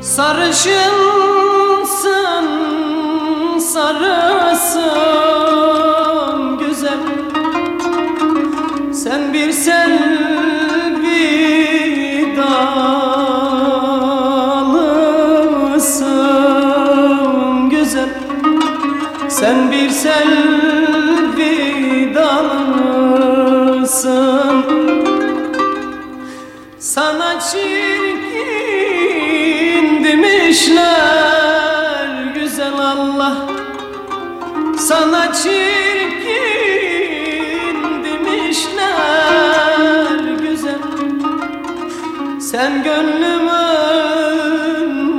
Sarışınsın, sarısın güzel. Sen bir selvi dalısın güzel. Sen bir selvi dalısın. Sana çirkin demişler güzel Allah. Sana çirkin demişler güzel. Sen gönlümün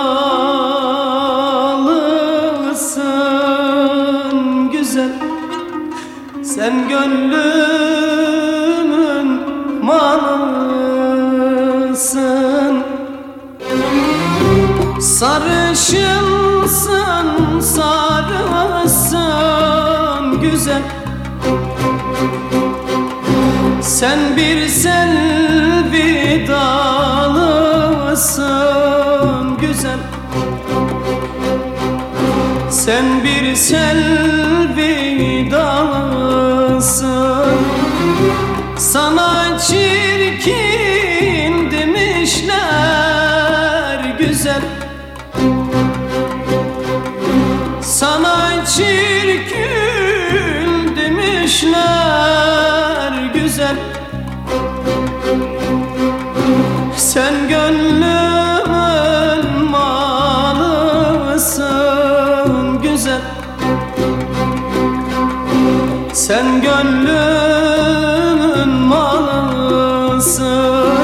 malısın güzel. Sen gönlümün malısın. Sarışınsın, sarısın güzel. Sen bir selvi dalısın güzel. Sen bir selvi dalısın. Sana çirkin demişler güzel. Sana çirkin demişler güzel. Sen gönlümün malısın güzel. Sen gönlümün malısın.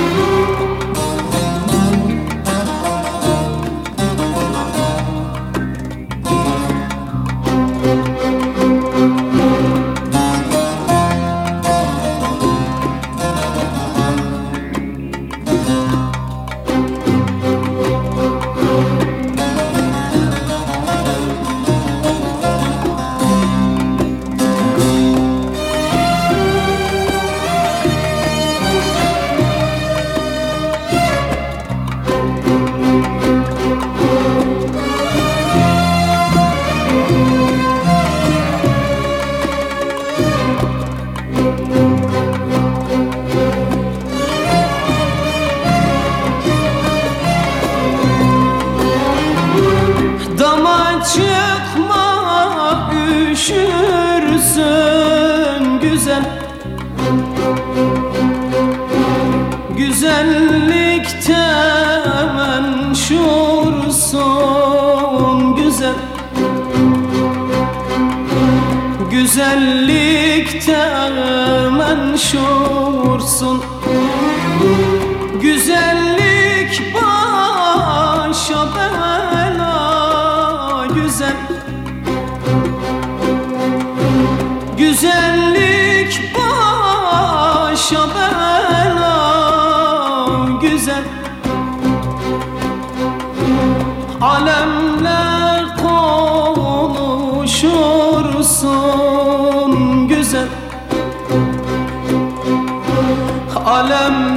Çıkma üşürsün güzel. Güzellikte menşursun güzel. Güzellikte menşursun. Güzellik başa bela güzel. Güzellik başa bela güzel. Alemler konuşursun güzel. Alemler